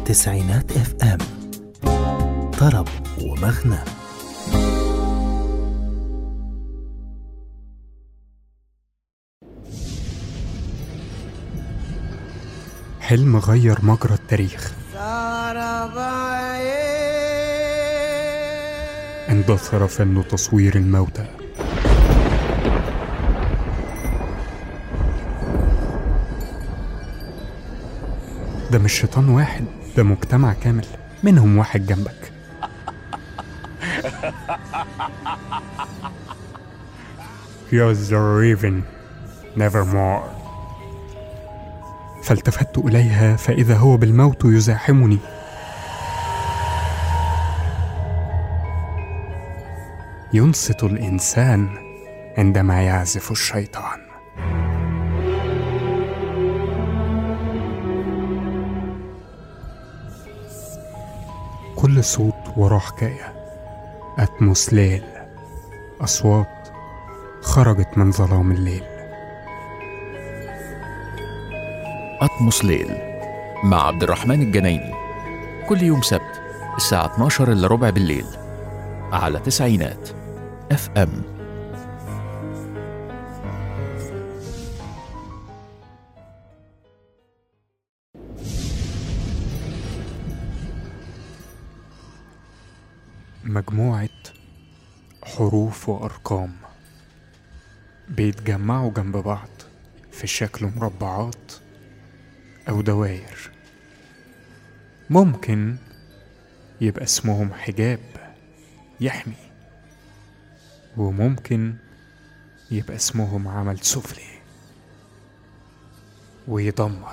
تسعينات اف ام. طرب ومغنى. حلم غير مجرى التاريخ، اندثر فن تصوير الموتى، ده مش شيطان واحد، ده مجتمع كامل، منهم واحد جنبك. Here's the raven nevermore. فالتفت إليها فإذا هو بالموت يزاحمني. ينصت الإنسان عندما يعزف الشيطان. كل صوت وراه حكاية، أتموس ليل، أصوات خرجت من ظلام الليل. أتموس ليل مع عبد الرحمن الجنايني، كل يوم سبت الساعة 12 إلا ربع بالليل على تسعينات اف ام. مجموعة حروف وأرقام بيتجمعوا جنب بعض في شكل مربعات أو دواير. ممكن يبقى اسمهم حجاب يحمي، وممكن يبقى اسمهم عمل سفلي ويدمر.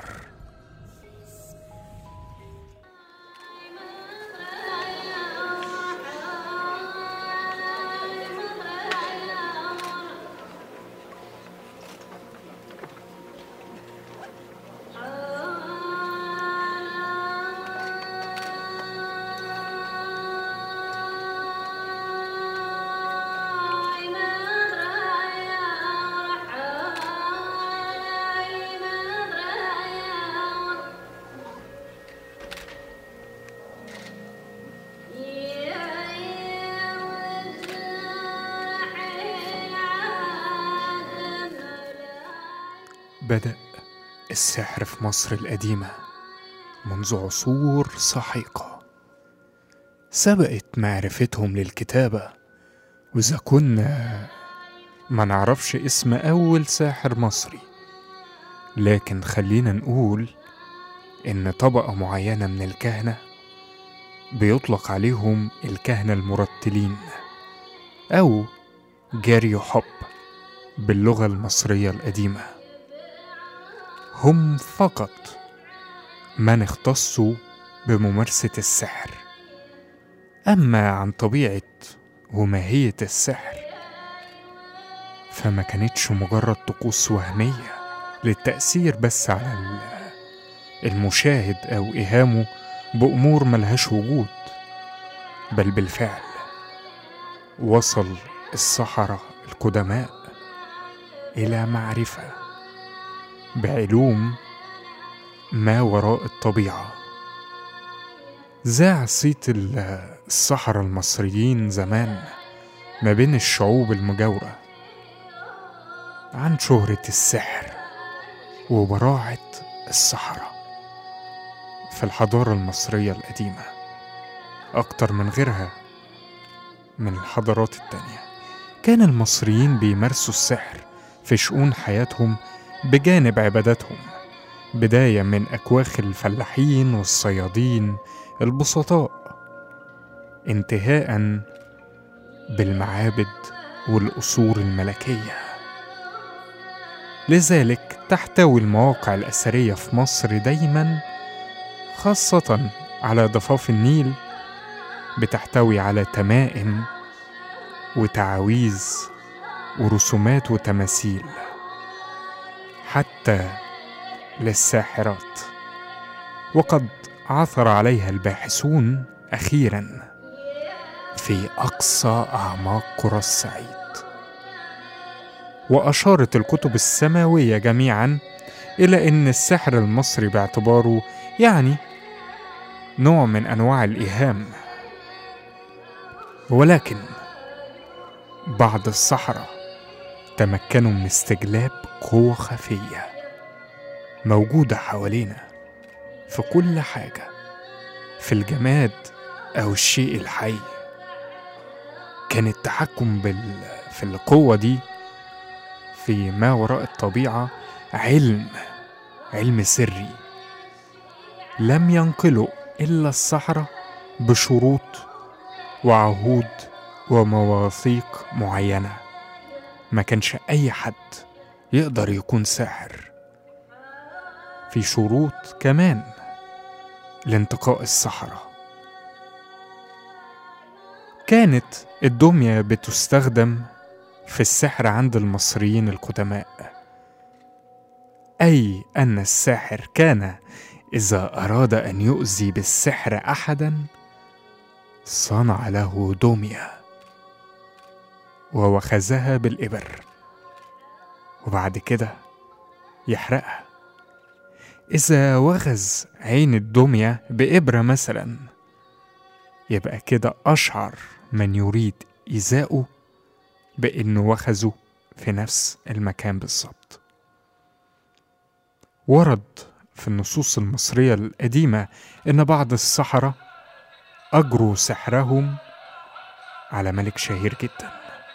بدأ السحر في مصر القديمة منذ عصور سحيقة، سبقت معرفتهم للكتابة. وإذا كنا ما نعرفش اسم أول ساحر مصري، لكن خلينا نقول إن طبقة معينة من الكهنة بيطلق عليهم الكهنة المرتلين أو جاريو حب باللغة المصرية القديمة، هم فقط من اختصوا بممارسة السحر. أما عن طبيعة وماهية السحر فما كانتش مجرد طقوس وهمية للتأثير بس على المشاهد أو إيهامه بأمور ملهاش وجود، بل بالفعل وصل السحرة القدماء إلى معرفة بعلوم ما وراء الطبيعة. ذاع صيت السحرة المصريين زمان ما بين الشعوب المجاورة عن شهرة السحر وبراعة السحرة في الحضارة المصرية القديمة أكتر من غيرها من الحضارات التانية. كان المصريين بيمارسوا السحر في شؤون حياتهم بجانب عباداتهم، بداية من أكواخ الفلاحين والصيادين البسطاء، انتهاء بالمعابد والقصور الملكية. لذلك تحتوي المواقع الأثرية في مصر دايما، خاصة على ضفاف النيل، بتحتوي على تمائم وتعاويذ ورسومات وتماثيل حتى للساحرات، وقد عثر عليها الباحثون أخيرا في أقصى أعماق قرى الصعيد. وأشارت الكتب السماوية جميعا إلى أن السحر المصري باعتباره يعني نوع من أنواع الإيهام. ولكن بعض السحرة تمكنوا من استجلاب قوة خفية موجودة حوالينا في كل حاجة، في الجماد أو الشيء الحي. كان التحكم في القوة دي في ما وراء الطبيعة علم سري لم ينقله إلا السحرة بشروط وعهود ومواثيق معينة. ما كانش أي حد يقدر يكون ساحر. في شروط كمان لانتقاء السحرة. كانت الدمية بتستخدم في السحر عند المصريين القدماء، أي أن الساحر كان إذا أراد أن يؤذي بالسحر أحدا صنع له دمية ووخزها بالإبر، وبعد كده يحرقها. إذا وغز عين الدمية بإبرة مثلا، يبقى كده أشعر من يريد إيذاؤه بأنه وخزه في نفس المكان بالظبط. ورد في النصوص المصرية القديمة إن بعض السحرة أجروا سحرهم على ملك شهير جدا،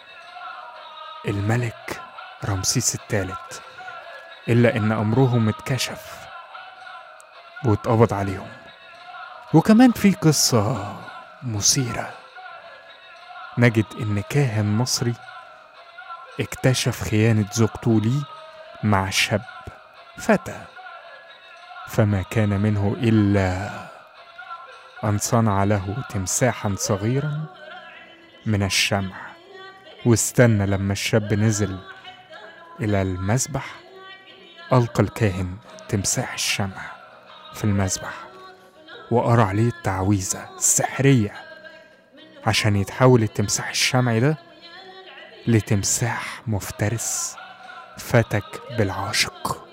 الملك رمسيس الثالث، إلا إن أمرهم اتكشف واتقبض عليهم. وكمان في قصة مثيرة، نجد إن كاهن مصري اكتشف خيانة زوجته ليه مع شاب فتى، فما كان منه إلا أن صنع له تمساحا صغيرا من الشمع، واستنى لما الشاب نزل إلى المذبح، ألقى الكاهن تمساح الشمع في المذبح وقرأ عليه التعويذة السحرية عشان يتحول التمساح الشمعي ده لتمساح مفترس فتك بالعاشق.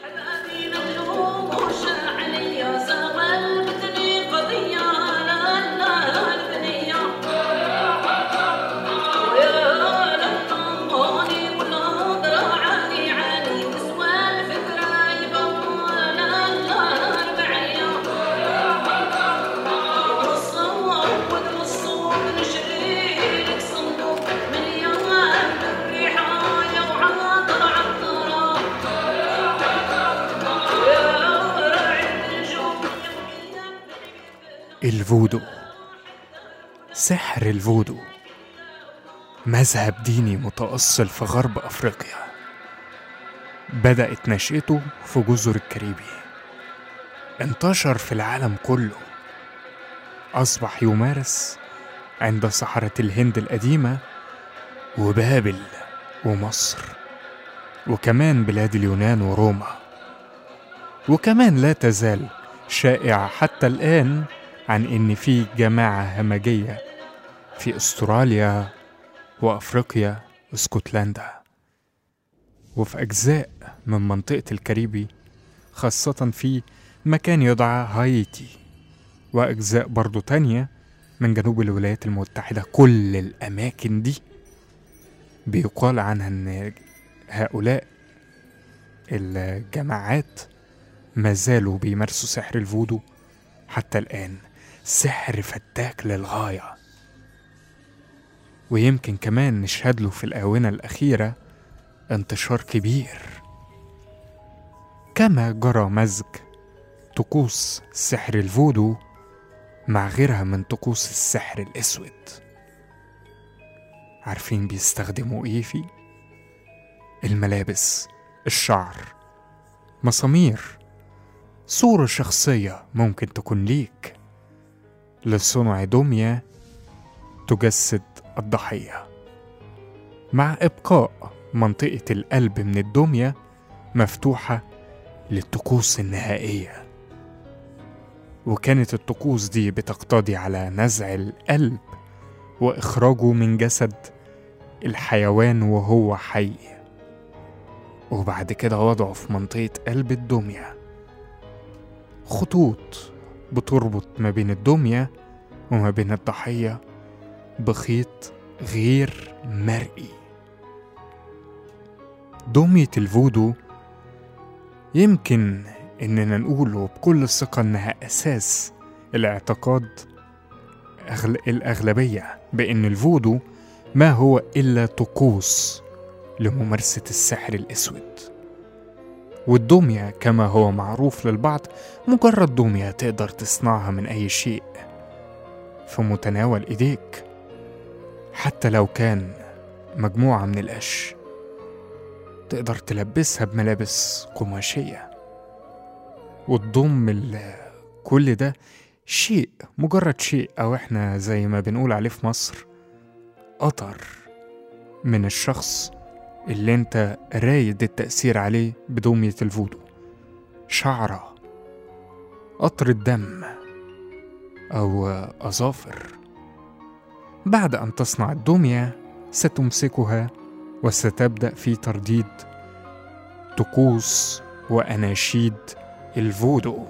الفودو، سحر الفودو مذهب ديني متأصل في غرب أفريقيا، بدأت نشأته في جزر الكاريبي، انتشر في العالم كله، أصبح يمارس عند سحرة الهند القديمة وبابل ومصر، وكمان بلاد اليونان وروما، وكمان لا تزال شائعة حتى الآن عن إن في جماعة همجية في أستراليا وأفريقيا واسكتلندا وفي أجزاء من منطقة الكاريبي، خاصة في مكان يدعى هايتي، وأجزاء برضو تانية من جنوب الولايات المتحدة. كل الأماكن دي بيقال عنها أن هؤلاء الجماعات ما زالوا بيمارسوا سحر الفودو حتى الآن، سحر فتاك للغاية. ويمكن كمان نشهد له في الآونة الأخيرة انتشار كبير، كما جرى مزج طقوس سحر الفودو مع غيرها من طقوس السحر الأسود. عارفين بيستخدموا إيه فيه؟ الملابس، الشعر، مسامير، صورة شخصية ممكن تكون ليك لصنع دمية تجسد الضحية، مع إبقاء منطقة القلب من الدمية مفتوحة للطقوس النهائية. وكانت الطقوس دي بتقتضي على نزع القلب وإخراجه من جسد الحيوان وهو حي، وبعد كده وضعه في منطقة قلب الدمية خطوط بتربط ما بين الدمية وما بين الضحية بخيط غير مرئي. دمية الفودو يمكن إننا نقوله بكل ثقة إنها أساس الاعتقاد الأغلبية بأن الفودو ما هو إلا طقوس لممارسة السحر الأسود، والدمية كما هو معروف للبعض مجرد دمية تقدر تصنعها من أي شيء في متناول إيديك، حتى لو كان مجموعة من القش تقدر تلبسها بملابس قماشية وتضم كل ده شيء، مجرد شيء، أو إحنا زي ما بنقول عليه في مصر قطر من الشخص اللي انت رايد التأثير عليه بدمية الفودو، شعرة، قطر الدم أو أظافر. بعد أن تصنع الدمية ستمسكها وستبدأ في ترديد طقوس وأناشيد الفودو.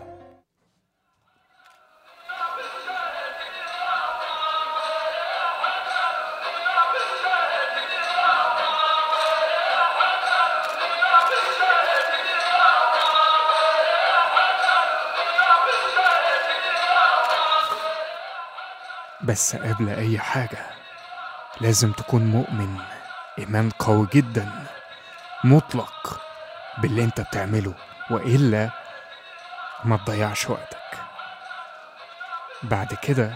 بس قبل أي حاجة لازم تكون مؤمن إيمان قوي جدا مطلق باللي انت بتعمله، وإلا ما تضيعش وقتك. بعد كده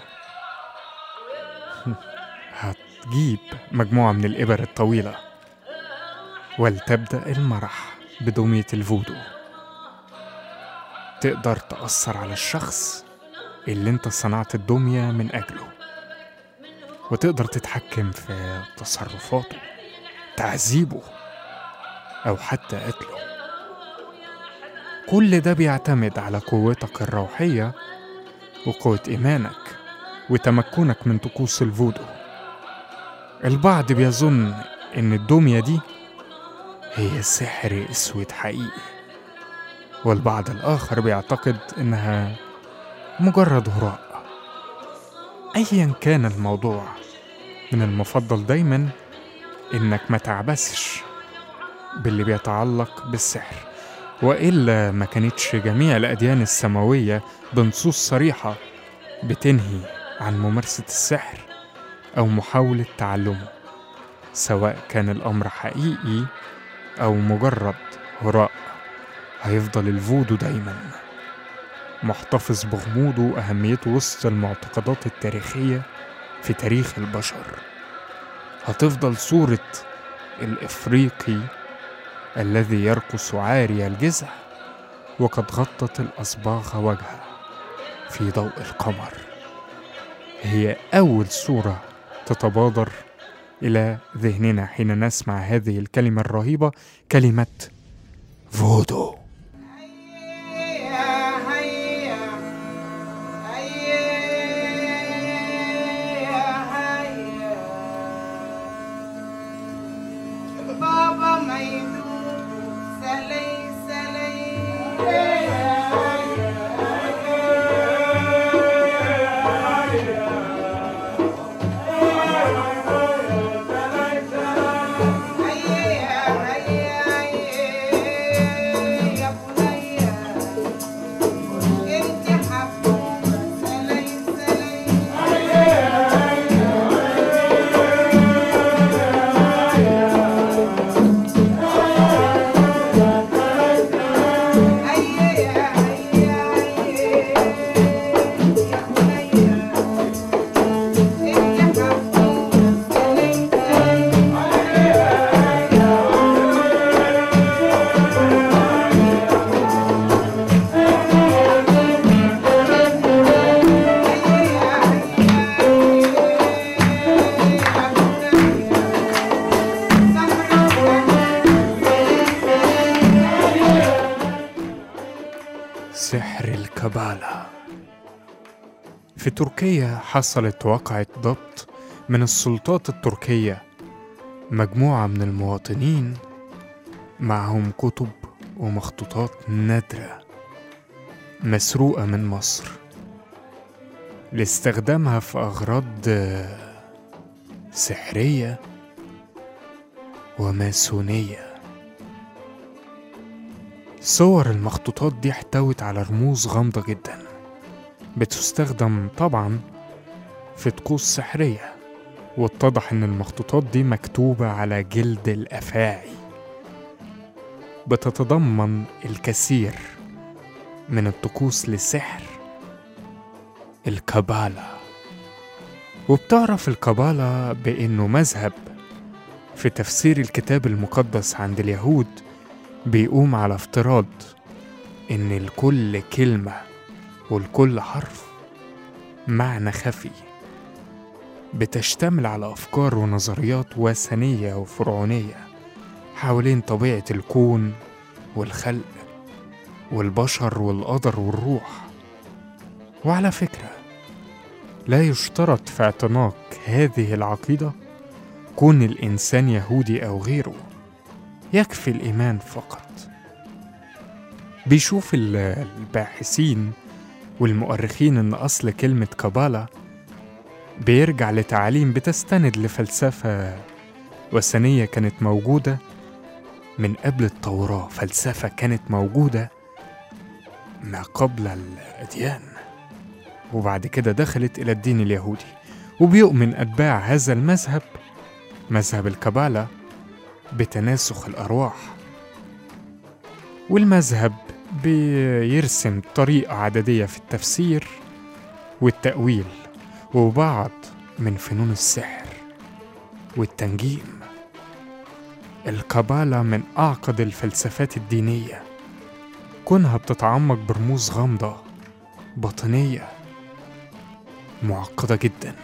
هتجيب مجموعة من الإبر الطويلة ولتبدأ المرح بدمية الفودو. تقدر تأثر على الشخص اللي انت صنعت الدمية من أجله، وتقدر تتحكم في تصرفاته، تعذيبه أو حتى قتله. كل ده بيعتمد على قوتك الروحية وقوة إيمانك وتمكنك من طقوس الفودو. البعض بيظن إن الدمية دي هي سحر أسود حقيقي، والبعض الآخر بيعتقد إنها مجرد هراء. أيا كان الموضوع، من المفضل دايما إنك ما تعبسش باللي بيتعلق بالسحر، وإلا ما كانتش جميع الأديان السماوية بنصوص صريحة بتنهي عن ممارسة السحر أو محاولة تعلمه، سواء كان الأمر حقيقي أو مجرد هراء. هيفضل الفودو دايما محتفظ بغموضه وأهميته وسط المعتقدات التاريخية في تاريخ البشر. هتفضل صورة الإفريقي الذي يرقص عاري الجزع وقد غطت الأصباغ وجهه في ضوء القمر، هي أول صورة تتبادر إلى ذهننا حين نسمع هذه الكلمة الرهيبة، كلمة فودو. سحر الكابالا. في تركيا حصلت وقعة ضبط من السلطات التركية مجموعة من المواطنين معهم كتب ومخطوطات نادرة مسروقة من مصر لاستخدامها في أغراض سحرية وماسونية. صور المخطوطات دي احتوت على رموز غامضة جدا بتستخدم طبعا في طقوس سحرية، واتضح ان المخطوطات دي مكتوبة على جلد الأفاعي، بتتضمن الكثير من الطقوس لسحر الكابالا. وبتعرف الكابالا بأنه مذهب في تفسير الكتاب المقدس عند اليهود بيقوم على افتراض إن لكل كلمة ولكل حرف معنى خفي، بتشتمل على أفكار ونظريات وثنية وفرعونية حوالين طبيعة الكون والخلق والبشر والقدر والروح. وعلى فكرة، لا يشترط في اعتناق هذه العقيدة كون الإنسان يهودي أو غيره، يكفي الإيمان فقط. بيشوف الباحثين والمؤرخين إن أصل كلمة كابالا بيرجع لتعاليم بتستند لفلسفة وثنية كانت موجودة من قبل التوراة، فلسفة كانت موجودة ما قبل الأديان، وبعد كده دخلت إلى الدين اليهودي. وبيؤمن أتباع هذا المذهب، مذهب الكابالا، بتناسخ الأرواح. والمذهب بيرسم طريقة عددية في التفسير والتأويل وبعض من فنون السحر والتنجيم. الكابالا من أعقد الفلسفات الدينية، كونها بتتعمق برموز غامضة باطنية معقدة جدا.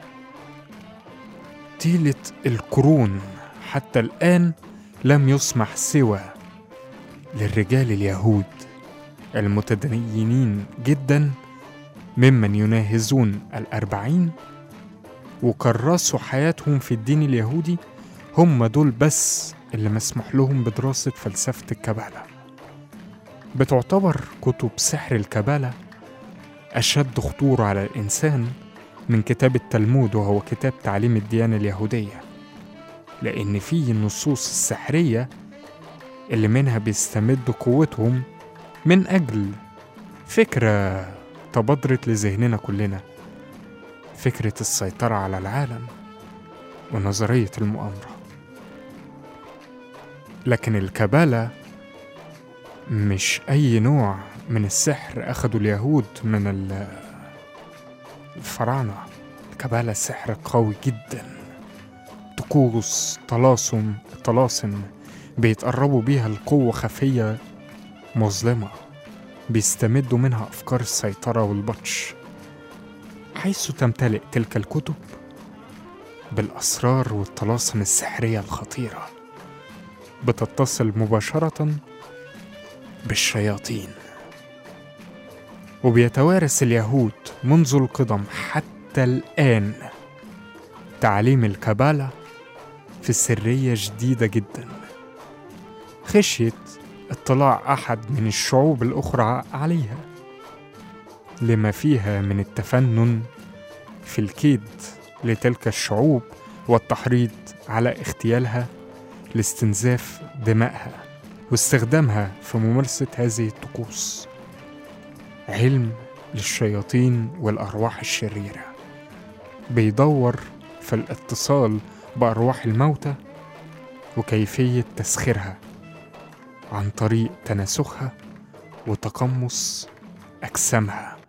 طيلة القرون حتى الآن لم يسمح سوى للرجال اليهود المتدينين جدا ممن يناهزون 40 وكرسوا حياتهم في الدين اليهودي، هم دول بس اللي مسموح لهم بدراسة فلسفة الكابالا. بتعتبر كتب سحر الكابالا أشد خطورة على الإنسان من كتاب التلمود، وهو كتاب تعليم الديانة اليهودية، لأن فيه النصوص السحرية اللي منها بيستمدوا قوتهم من أجل فكرة تبادرت لذهننا كلنا، فكرة السيطرة على العالم ونظرية المؤامرة. لكن الكابالا مش أي نوع من السحر أخذوا اليهود من الفراعنة. الكابالا سحر قوي جدا، طقوس طلاسم بيتقربوا بيها القوة خفية مظلمة، بيستمدوا منها أفكار السيطرة والبطش، حيث تمتلئ تلك الكتب بالأسرار والطلاسم السحرية الخطيرة، بتتصل مباشرة بالشياطين. وبيتوارث اليهود منذ القدم حتى الآن تعليم الكابالا في سرية شديدة جدا، خشية اطلاع أحد من الشعوب الأخرى عليها، لما فيها من التفنن في الكيد لتلك الشعوب والتحريض على اغتيالها لاستنزاف دمائها واستخدامها في ممارسة هذه الطقوس. علم للشياطين والأرواح الشريرة بيدور في الاتصال بأرواح الموتى وكيفية تسخيرها عن طريق تناسخها وتقمص أجسامها.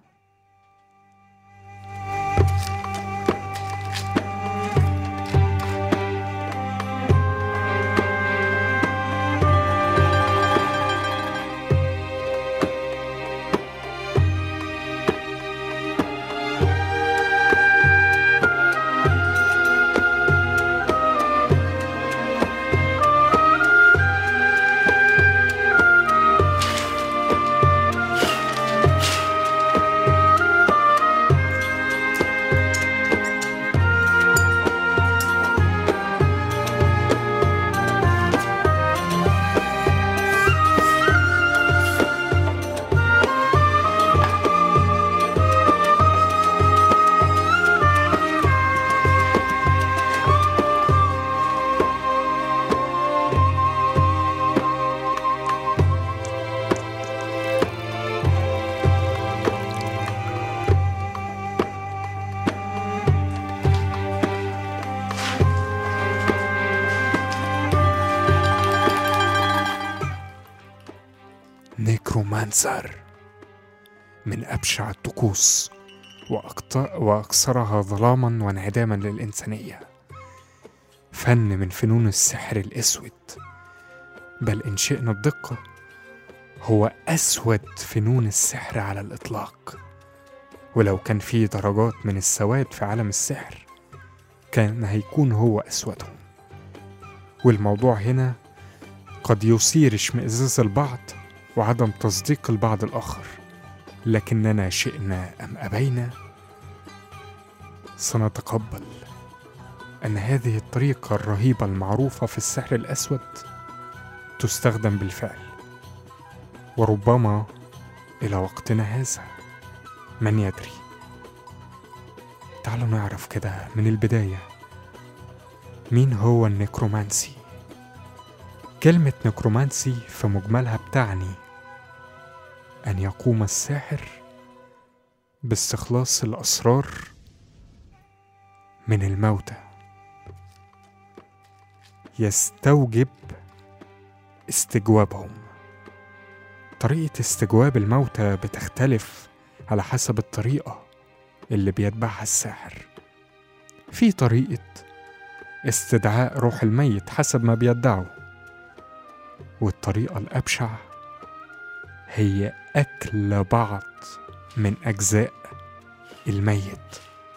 النكرومانسر، من أبشع الطقوس وأكثرها ظلاما وانعداما للإنسانية. فن من فنون السحر الأسود، بل إن شئنا الدقة هو أسود فنون السحر على الإطلاق. ولو كان فيه درجات من السواد في عالم السحر كان هيكون هو أسودهم. والموضوع هنا قد يثير اشمئزاز البعض وعدم تصديق البعض الآخر، لكننا شئنا أم أبينا سنتقبل أن هذه الطريقة الرهيبة المعروفة في السحر الأسود تستخدم بالفعل، وربما إلى وقتنا هذا، من يدري. تعالوا نعرف كده من البداية مين هو النكرومانسي. كلمة نكرومانسي في مجملها بتعني أن يقوم الساحر باستخلاص الأسرار من الموتى، يستوجب استجوابهم. طريقة استجواب الموتى بتختلف على حسب الطريقة اللي بيتبعها الساحر. في طريقة استدعاء روح الميت حسب ما بيدعوا، والطريقة الأبشع هي أكل بعض من أجزاء الميت.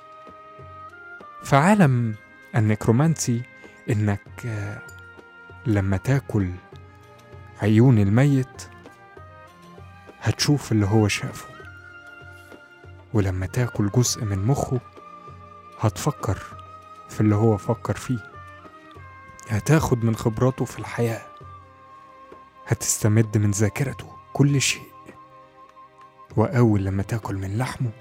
فعالم النكرومانسي إنك لما تاكل عيون الميت هتشوف اللي هو شافه، ولما تاكل جزء من مخه هتفكر في اللي هو فكر فيه، هتاخد من خبراته في الحياة، هتستمد من ذاكرته كل شيء. وأول لما تاكل من لحمه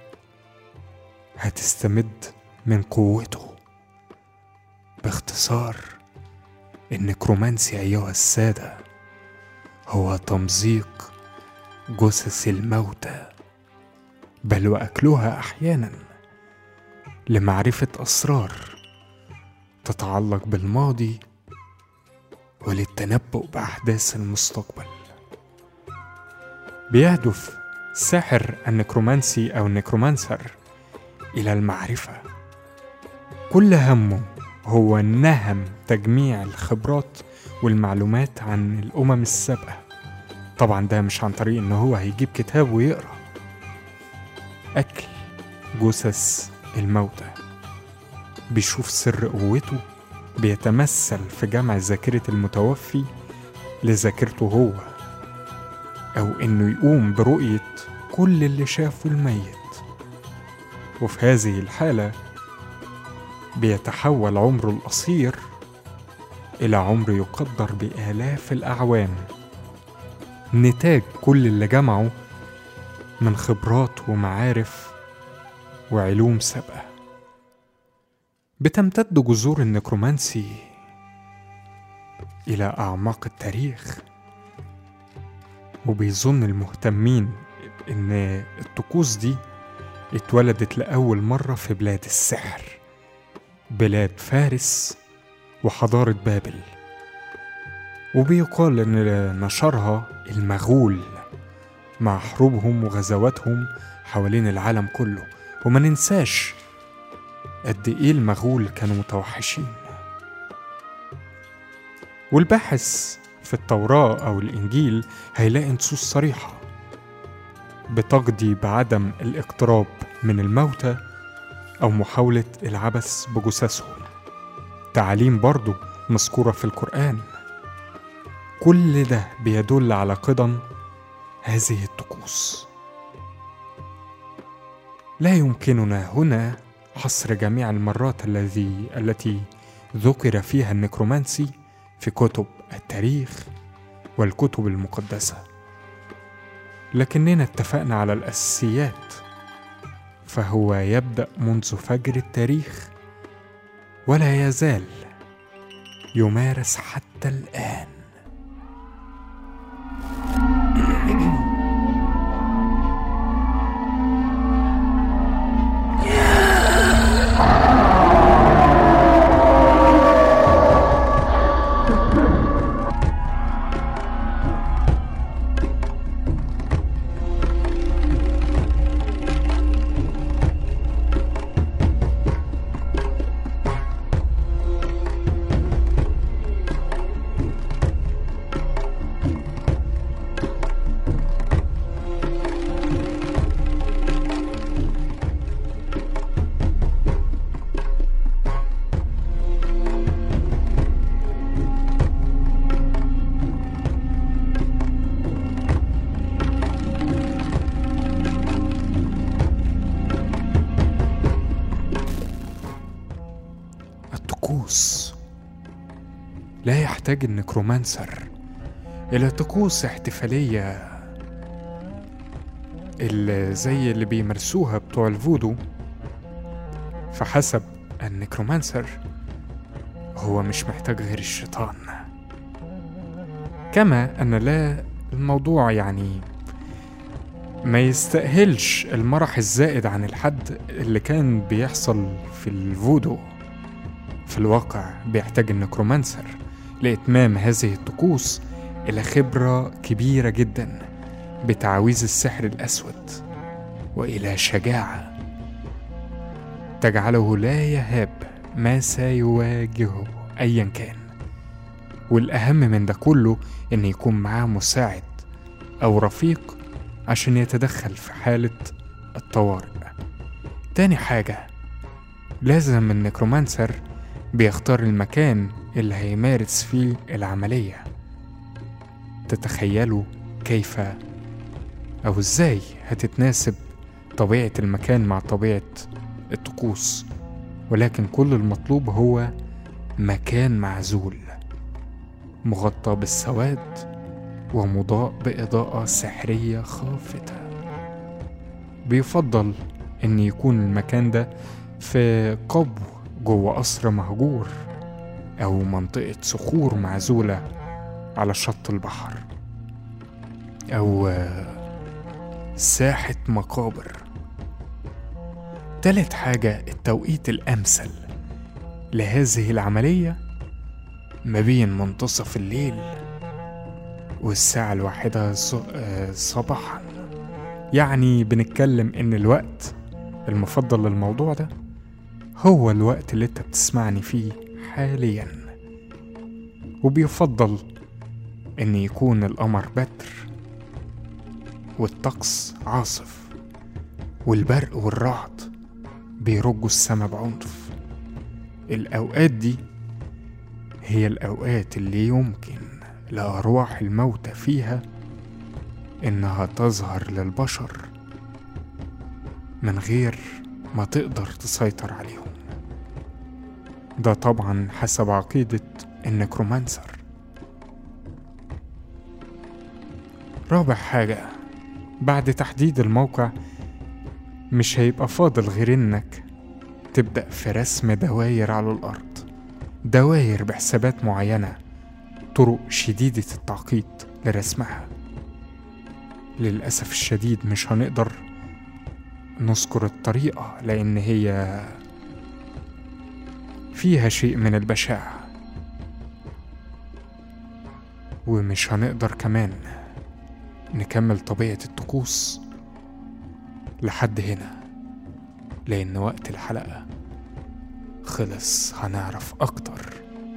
هتستمد من قوته. باختصار، النكرومانسي أيها السادة هو تمزيق جثث الموتى، بل وأكلها أحيانا لمعرفة أسرار تتعلق بالماضي وللتنبؤ بأحداث المستقبل. بيهدف ساحر النكرومانسي أو النكرومانسر إلى المعرفة. كل همه هو نهم تجميع الخبرات والمعلومات عن الأمم السابقة. طبعا ده مش عن طريق إنه هو هيجيب كتاب ويقرأ. أكل جثث الموتى، بيشوف سر قوته بيتمثل في جمع ذاكرة المتوفي لذاكرته هو، أو إنه يقوم برؤية كل اللي شافه الميت. وفي هذه الحالة بيتحول عمره القصير إلى عمر يقدر بآلاف الأعوام، نتاج كل اللي جمعه من خبرات ومعارف وعلوم سابقة. بتمتد جذور النكرومانسي إلى أعماق التاريخ، وبيظن المهتمين إن الطقوس دي اتولدت لأول مرة في بلاد السحر، بلاد فارس وحضارة بابل. وبيقال إن نشرها المغول مع حروبهم وغزواتهم حوالين العالم كله. وما ننساش قد إيه المغول كانوا متوحشين. والباحث في التوراة أو الإنجيل هيلاقي نصوص صريحة بتقضي بعدم الاقتراب من الموتى أو محاولة العبث بجثثهم. تعاليم برضو مذكورة في القرآن. كل ده بيدل على قدم هذه الطقوس. لا يمكننا هنا حصر جميع المرات التي ذكر فيها النكرومانسي في كتب التاريخ والكتب المقدسة، لكننا اتفقنا على الأساسيات. فهو يبدأ منذ فجر التاريخ ولا يزال يمارس حتى الآن. الطقوس. لا يحتاج النكرومانسر إلى طقوس احتفالية اللي زي اللي بيمارسوها بتوع الفودو. فحسب النكرومانسر هو مش محتاج غير الشيطان. كما أن لا الموضوع يعني ما يستأهلش المرح الزائد عن الحد اللي كان بيحصل في الفودو. في الواقع بيحتاج النكرومانسر لإتمام هذه الطقوس إلى خبرة كبيرة جدا بتعويذ السحر الأسود، وإلى شجاعة تجعله لا يهاب ما سيواجهه أيا كان. والأهم من ده كله إن يكون معاه مساعد أو رفيق عشان يتدخل في حالة الطوارئ. تاني حاجة، لازم النكرومانسر بيختار المكان اللي هيمارس فيه العملية. تتخيلوا كيف أو إزاي هتتناسب طبيعة المكان مع طبيعة الطقوس، ولكن كل المطلوب هو مكان معزول مغطى بالسواد ومضاء بإضاءة سحرية خافتة. بيفضل أن يكون المكان ده في قبو جوه قصر مهجور أو منطقة صخور معزولة على شط البحر أو ساحة مقابر. تالت حاجة، التوقيت الأمثل لهذه العملية ما بين منتصف الليل والساعة 1 صباحا. يعني بنتكلم إن الوقت المفضل للموضوع ده هو الوقت اللي انت بتسمعني فيه حاليا. وبيفضل إن يكون القمر بدر والطقس عاصف والبرق والرعد بيرجوا السما بعنف. الأوقات دي هي الأوقات اللي يمكن لأرواح الموتى فيها إنها تظهر للبشر من غير ما تقدر تسيطر عليهم. ده طبعا حسب عقيدة النكرومانسر. رابع حاجة، بعد تحديد الموقع مش هيبقى فاضل غير إنك تبدأ في رسم دواير على الأرض، دواير بحسابات معينة، طرق شديدة التعقيد لرسمها. للأسف الشديد مش هنقدر نذكر الطريقة لأن هي فيها شيء من البشاعة، ومش هنقدر كمان نكمل طبيعة الطقوس لحد هنا لأن وقت الحلقة خلص. هنعرف أكتر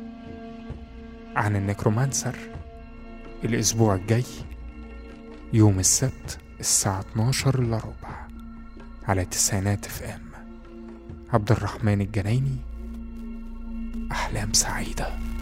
عن النكرومانسر الأسبوع الجاي يوم السبت الساعة 12:15 على تسعينات FM. عبد الرحمن الجنايني، أحلام سعيدة.